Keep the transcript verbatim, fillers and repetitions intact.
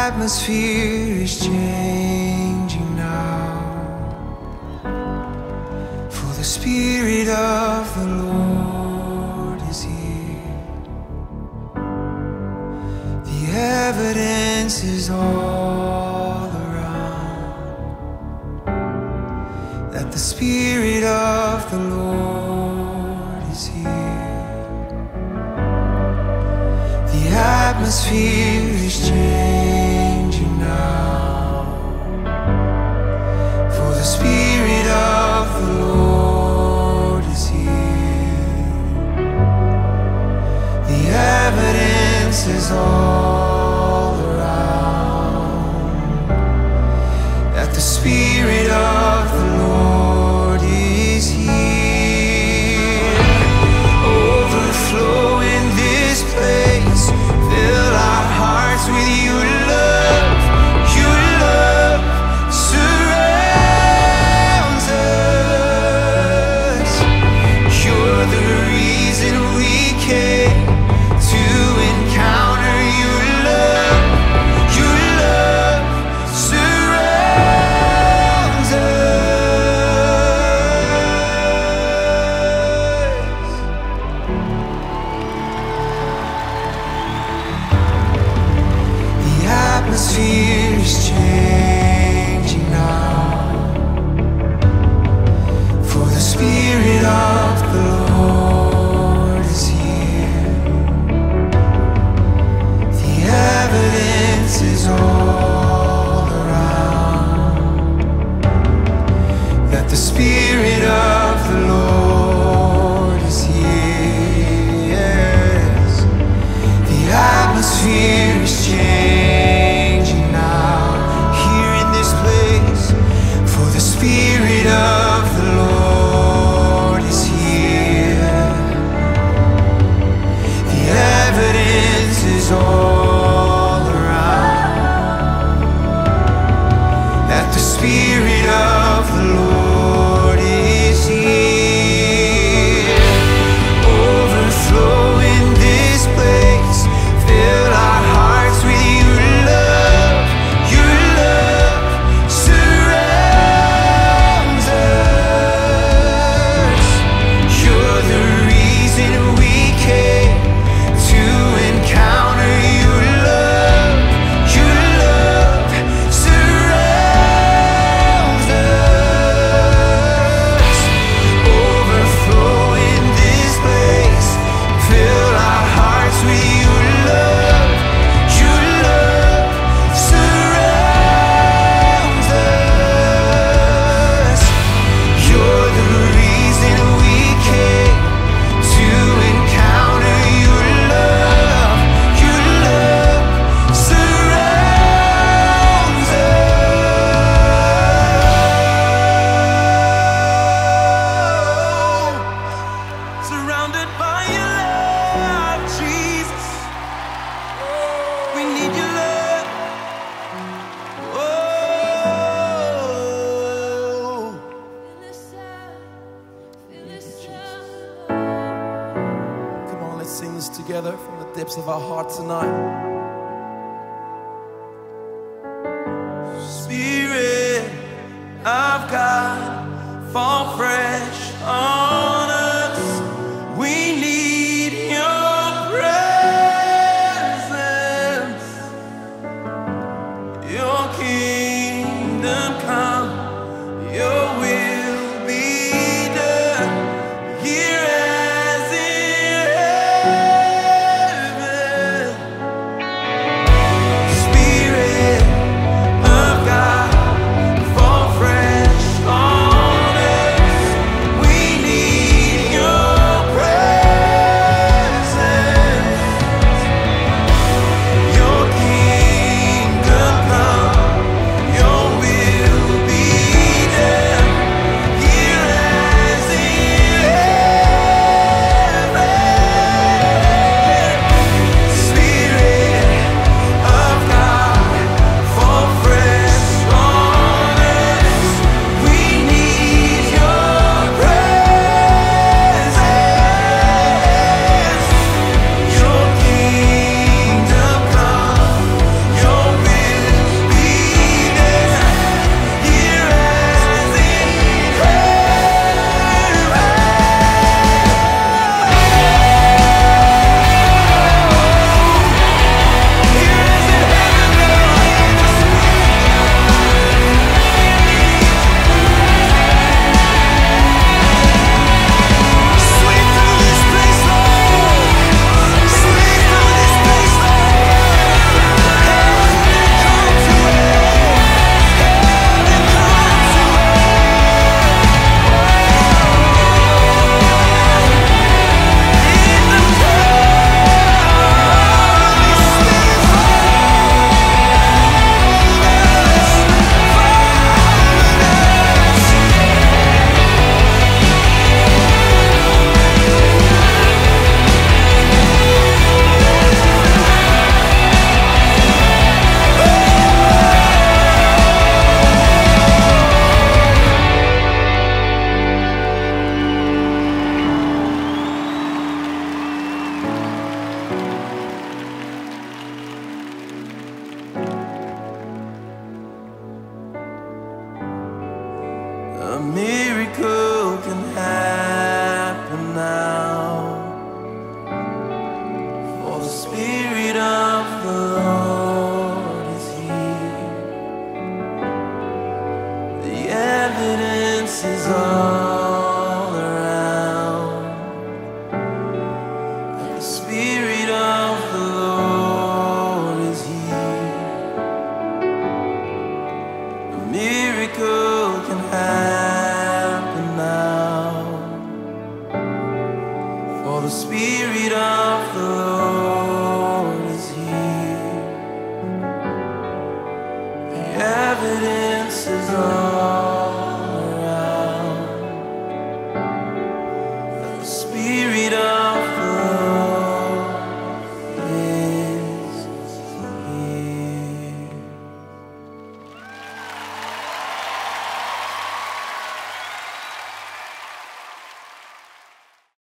atmosphere is changing now, for the Spirit of the Lord is here. The evidence is all around that the Spirit of the Lord is here. The atmosphere is changing now, for the Spirit of the Lord is here. The evidence is all around that the Spirit of the Lord is here. Overflow in this place, fill our hearts with your love. Your love surrounds us. You're the reason we came to encounter your love. Your love surrounds us. The atmosphere is changing now, for the Spirit of the Lord is here. The evidence is all around that the Spirit of the Lord is here. Yes. The atmosphere is changing now, here in this place, for the Spirit of the Lord is here. The evidence is all around that the Spirit of the Lord is here. Overflow in this place, fill our hearts with your love. Your love surrounds us. You're the reason we came to encounter your love. Your love surrounds us. Overflow in this place, fill our hearts with your love. Your love surrounds us. You're the reason we came to encounter your love. Your love surrounds us. Surrounded by your love, Jesus. We need your love. Oh. Come on, let's sing this together from the depths of our heart tonight. Spirit of God, fall fresh on us. We need your presence. Your kingdom come, your will be done, here as in heaven. Spirit of God, fall fresh on us. We need miracle can happen now. For the Spirit of the Lord is here. The evidence is all around that the Spirit of the Lord is here. A miracle can happen now. For the Spirit of the Lord